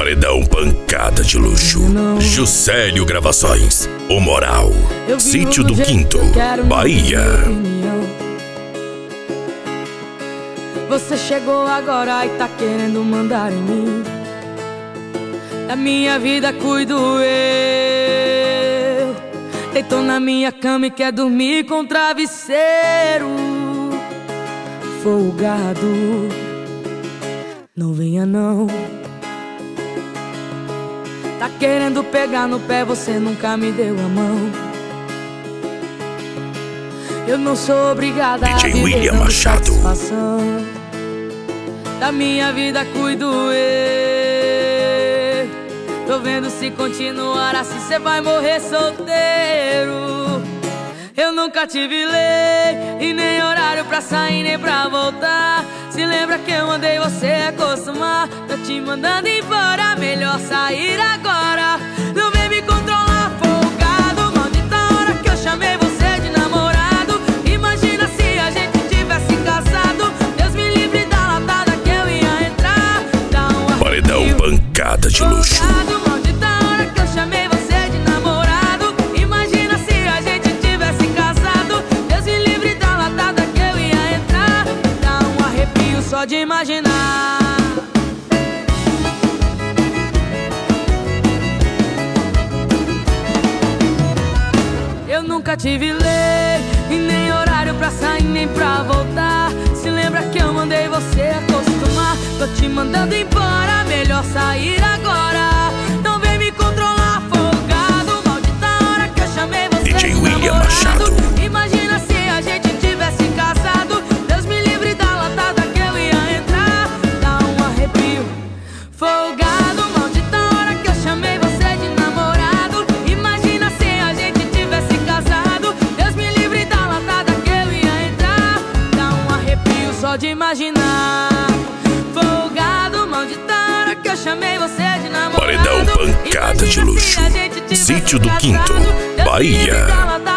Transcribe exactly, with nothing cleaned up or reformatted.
Paredão pancada de luxo. Juscelio Gravações, O Moral, Sítio do Quinto, Bahia. Você chegou agora e tá querendo mandar em mim. Da minha vida cuido eu. Deitou na minha cama e quer dormir com travesseiro folgado. Não venha não. Tá querendo pegar no pé, você nunca me deu a mão. Eu não sou obrigada D J a viver William dando Machado. satisfação. Da minha vida cuido eu. Tô vendo se continuar assim cê vai morrer solteiro. Eu nunca tive lei e nem horário pra sair nem pra voltar. Se lembra que eu mandei você acostumar. Tô te mandando embora, melhor sair agora. Não vem me controlar, folgado. Maldita hora que eu chamei você de namorado. Imagina se a gente tivesse casado. Deus me livre da latada que eu ia entrar. Dá um arrepio. Paredão pancada de luxo. Folgado, maldita hora que eu chamei você de namorado. Imagina se a gente tivesse casado. Deus me livre da latada que eu ia entrar. Dá um arrepio só de imaginar. Eu nunca tive lei e nem horário pra sair nem pra voltar. Se lembra que eu mandei você acostumar. Tô te mandando embora, melhor sair agora. Não vem me controlar, folgado. Maldita hora que eu chamei você D J de William namorado. Machado. Imagina se a gente tivesse casado. Deus me livre da latada que eu ia entrar. Dá um arrepio. Folgado, maldita hora que eu chamei você de namorado. Imagina se a gente tivesse casado. Deus me livre da latada que eu ia entrar. Dá um arrepio só de imaginar. Folgado, maldita hora que eu chamei você de namorado. Paredão pancada de luxo. Sítio do Quinto, Bahia.